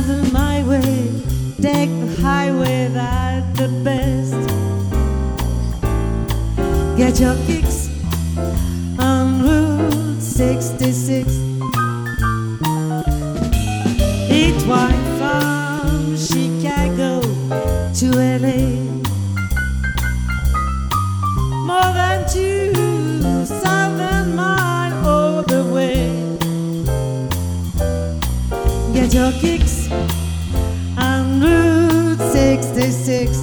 travel my way, take the highway, that's the best. Get your kicks on Route 66. It went from Chicago to LA, more than 2,000 miles all the way. Get your kicks on Route 66.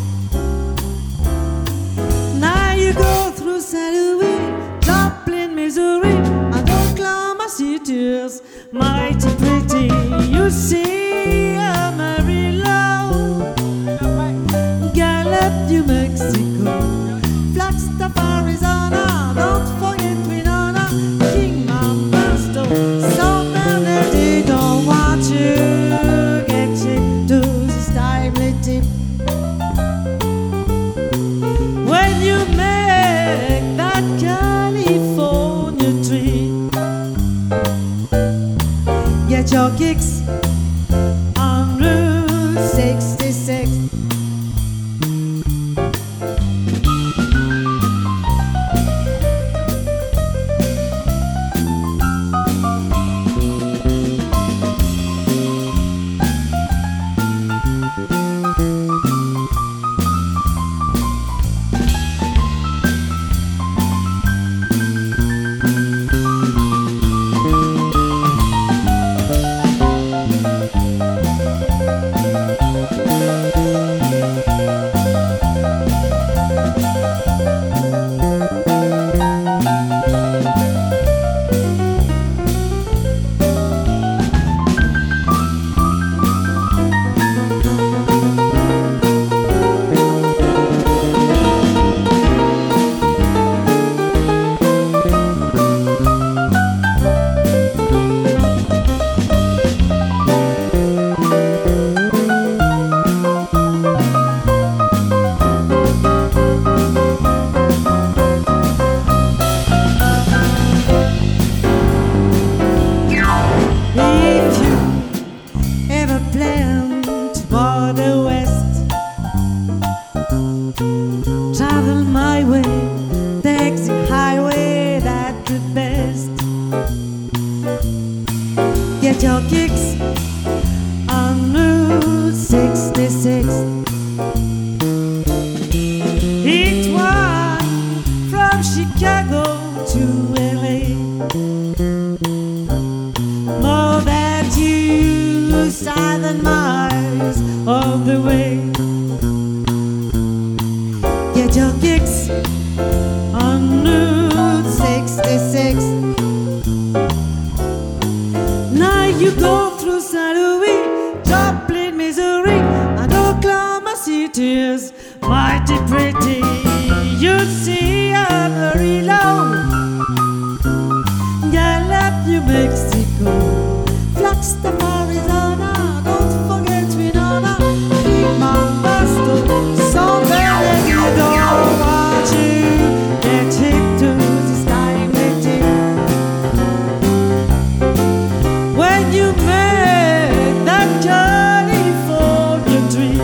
Now you go through St. Louis, Joplin, Missouri, and Oklahoma City, mighty pretty. You see Amarillo, Gallup, New Mexico, Flagstaff, Arizona. Don't forget Winona, Kingman, Barstow, South Bernadette. Don't want you get you to this timely tip. When you make that California trip, get your kicks on Route 66. Travel my way, take the highway, that's the best. Get your kicks on Route 66. It went from Chicago to LA, more than 2,000 miles all the way. Get your kicks on Route 66. Now you go through St. Louis, Joplin, Missouri, and Oklahoma City, mighty pretty. You see Amarillo, Gallup, New Mexico, Flagstaff, Arizona. Don't forget Winona, Kingman, Barstow, South Bernadette. Don't want you get hip to this timely tip. When you make that California trip,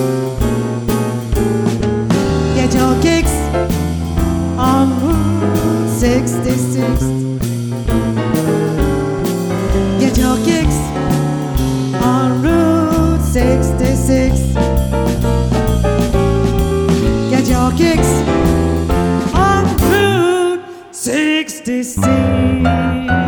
get your kicks on Route 66. Get your kicks on Route 66. Get your kicks on Route 66.